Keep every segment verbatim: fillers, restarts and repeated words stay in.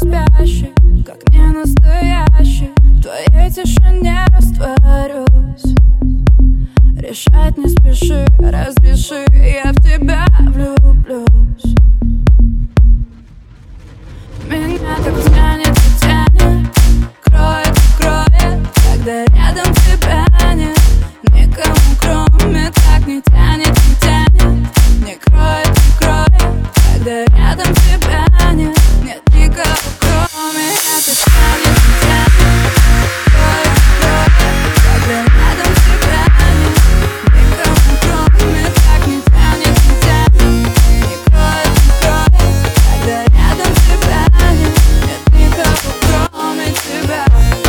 спящий, как не настоящий. В твоей тишине растворюсь. Решать не спеши, разреши, я в тебя влюблюсь. Меня так тянет и тянет, кроет, кроет, когда рядом тебя нет. Никому кроме так не тянет, не тянет. Не кроет, не кроет, когда рядом тебя нет. Нет никого кроме, это тянет, не тянет. Кроет, кроет, когда рядом тебя нет. Никому кроме так не тянет, не тянет. Не кроет, не кроет, когда рядом тебя нет. Нет никого кроме тебя.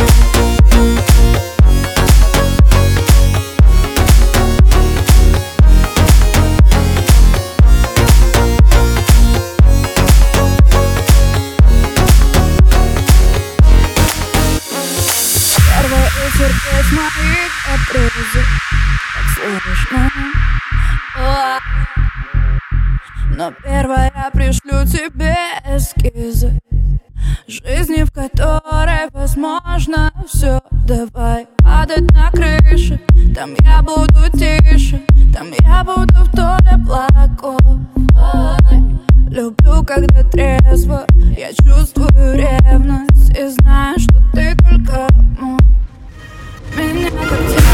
Терпеть мои капризы так сложно. О, но первое я пришлю тебе эскизы жизни, в которой возможно все. Давай падать на крыши, там я буду тише, там я буду вдоль облаков. Люблю, когда трезво, я чувствую ревность и знаю, что ты только мой. Меня как